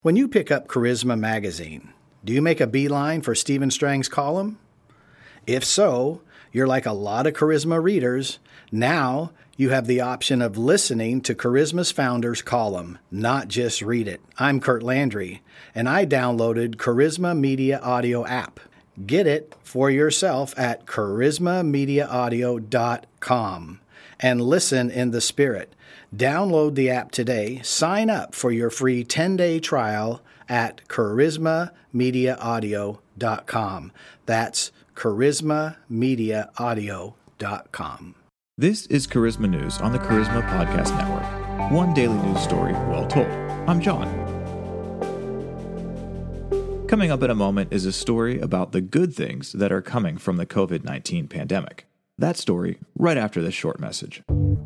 When you pick up Charisma Magazine, do you make a beeline for Stephen Strang's column? If so, you're like a lot of Charisma readers. Now you have the option of listening to Charisma's founder's column, not just read it. I'm Kurt Landry, and I downloaded Charisma Media Audio app. Get it for yourself at charismamediaaudio.com and listen in the Spirit. Download the app today. Sign up for your free 10-day trial at charismamediaaudio.com. That's charismamediaaudio.com. This is Charisma News on the Charisma Podcast Network. One daily news story well told. I'm John. Coming up in a moment is a story about the good things that are coming from the COVID-19 pandemic. That story right after this short message.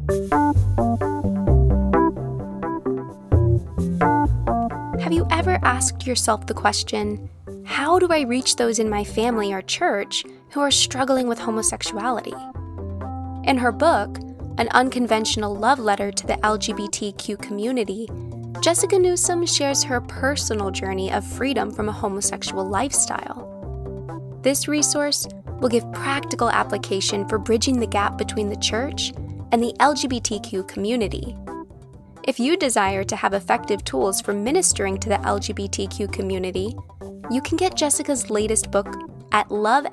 Have you ever asked yourself the question, how do I reach those in my family or church who are struggling with homosexuality? In her book, An Unconventional Love Letter to the LGBTQ Community, Jessica Newsom shares her personal journey of freedom from a homosexual lifestyle. This resource will give practical application for bridging the gap between the church and the LGBTQ community. If you desire to have effective tools for ministering to the LGBTQ community, you can get Jessica's latest book at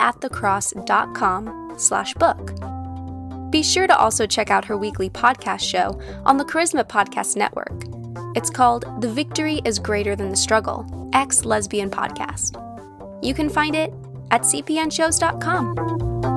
loveatthecross.com/book. Be sure to also check out her weekly podcast show on the Charisma Podcast Network. It's called The Victory is Greater Than the Struggle, ex-lesbian podcast. You can find it at cpnshows.com.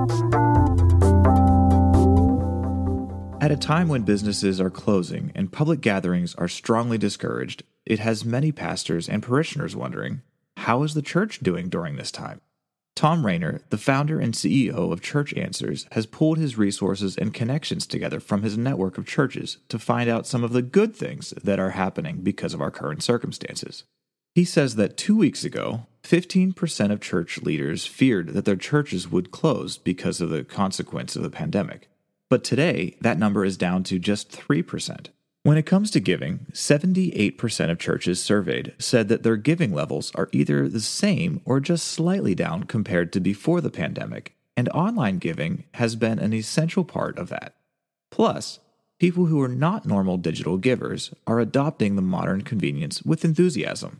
At a time when businesses are closing and public gatherings are strongly discouraged, it has many pastors and parishioners wondering, how is the church doing during this time? Thom Rainer, the founder and CEO of Church Answers, has pulled his resources and connections together from his network of churches to find out some of the good things that are happening because of our current circumstances. He says that 2 weeks ago, 15% of church leaders feared that their churches would close because of the consequence of the pandemic. But today, that number is down to just 3%. When it comes to giving, 78% of churches surveyed said that their giving levels are either the same or just slightly down compared to before the pandemic, and online giving has been an essential part of that. Plus, people who are not normal digital givers are adopting the modern convenience with enthusiasm.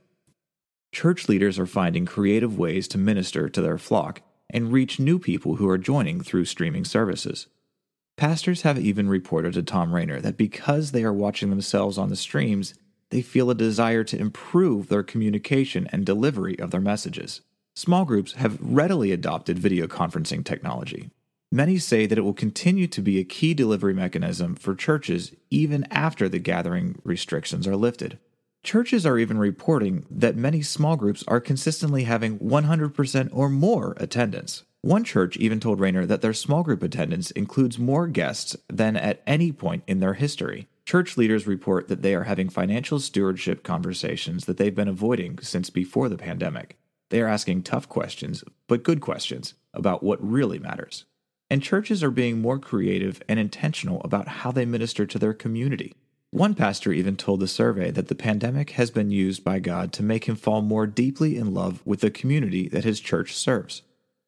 Church leaders are finding creative ways to minister to their flock and reach new people who are joining through streaming services. Pastors have even reported to Thom Rainer that because they are watching themselves on the streams, they feel a desire to improve their communication and delivery of their messages. Small groups have readily adopted video conferencing technology. Many say that it will continue to be a key delivery mechanism for churches even after the gathering restrictions are lifted. Churches are even reporting that many small groups are consistently having 100% or more attendance. One church even told Rainer that their small group attendance includes more guests than at any point in their history. Church leaders report that they are having financial stewardship conversations that they've been avoiding since before the pandemic. They are asking tough questions, but good questions, about what really matters. And churches are being more creative and intentional about how they minister to their community. One pastor even told the survey that the pandemic has been used by God to make him fall more deeply in love with the community that his church serves.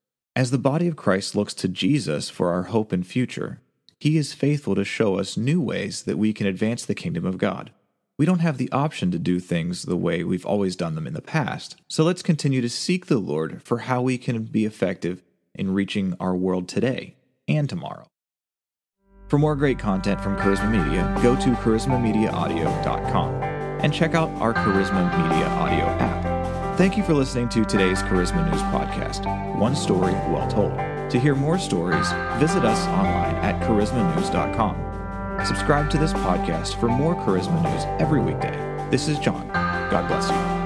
As the body of Christ looks to Jesus for our hope and future, He is faithful to show us new ways that we can advance the kingdom of God. We don't have the option to do things the way we've always done them in the past, so let's continue to seek the Lord for how we can be effective in reaching our world today and tomorrow. For more great content from Charisma Media, go to charismamediaaudio.com and check out our Charisma Media Audio app. Thank you for listening to today's Charisma News podcast, one story well told. To hear more stories, visit us online at charismanews.com. Subscribe to this podcast for more Charisma News every weekday. This is John. God bless you.